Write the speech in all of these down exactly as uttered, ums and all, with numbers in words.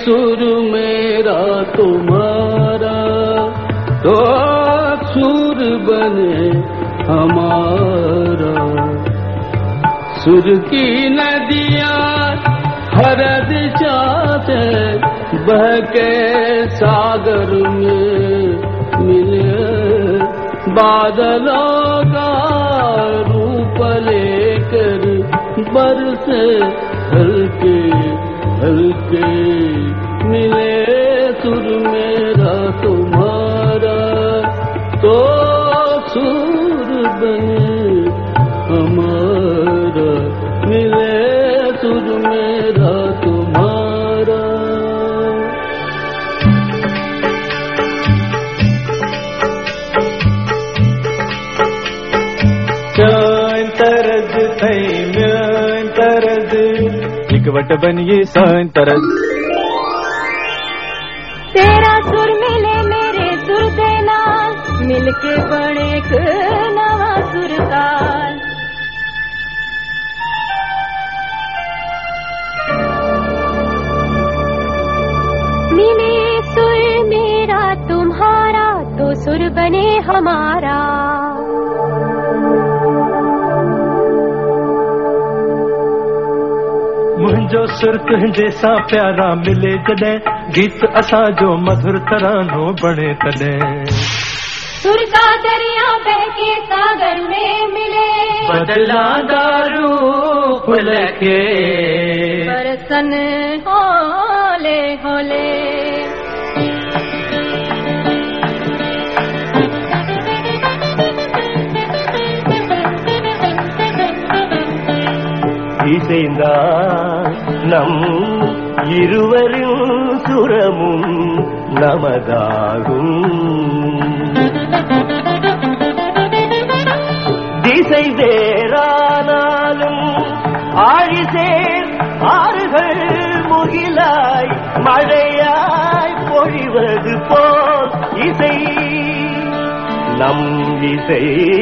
सुर मेरा तुम्हारा तो सुर बने हमारा। सुर की नदियाँ हरद चाहते बहके सागर में मिले। बादलों का रूप लेकर बरसे हल्के हल्के मिले। सुर मेरा तुम्हारा तो सुर बने हमारा। मिले सुर मेरा तुम्हारा। सान तरज थई म्यान तरज एक वट बनिए सान तरज। तेरा सुर मिले मेरे सुर दे नाल मिलके बने एक नवा सुरताल। मिले सुर मेरा तुम्हारा तो सुर बने हमारा। मुंहिंजो सुर तुंहिंजे सां प्यारा मिले जॾहिं गीत असां जो मधुर तरानो बणे तॾहिं। सुर का दरिया बहके सागर में मिले बदलांदा रूप लखे बरसन होले होले। இசைந்தா நம் இருவரின் சுரமும் நமதாகும். திசை வேறானாலும் ஆழிசேர் ஆறுகள் முகிலாய் மழையாய் பொழிவது போல் இசை நம் இசை.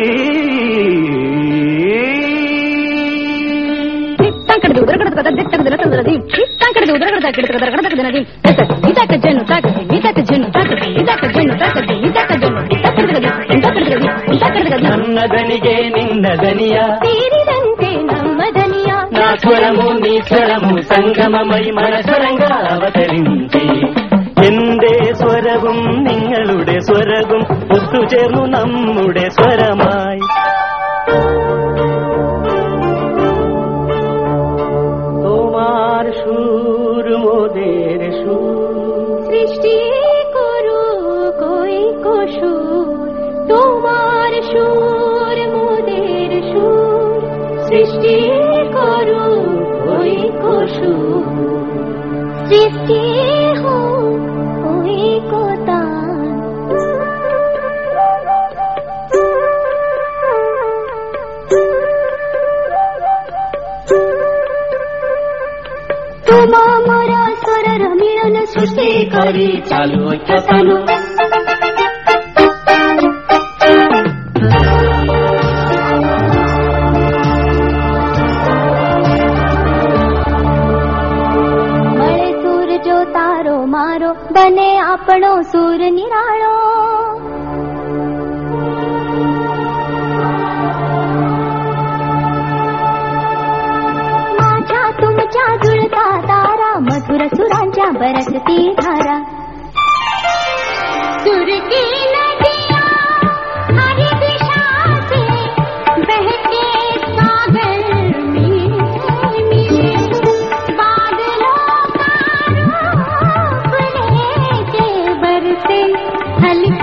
నన్నదనిగే నిన్నదనియ తీరిదంతే నమ్మదనియ నా స్వరము నీ స్వరము സംഗമമൈ മനസ്വരങ്ക അവതరించి എന്റെ സ്വരവും നിങ്ങളുടെ സ്വരവും ഒത്തുചേർന്നു നമ്മുടെ സ്വരമായി. তোমার সুর মোদের সুর সৃষ্টি করু কই কসুর। তোমার সুর মোদের সুর সৃষ্টি করু কই কসুর। সৃষ্টি হো কই কোতান। তোমা মোরা স্বরর মিলন সৃষ্টি করি চালু চালু। મળે સુર જો તારો મારો બને આપણો સુર નિરાળો। माझ्या तुमच्या जुळता तारा मधुर सुरांच्या बरसती धारा। सुर की नदियाँ हर दिशा से बहके सागर में मिले। बादलों का रूप लेके बरसे हल्के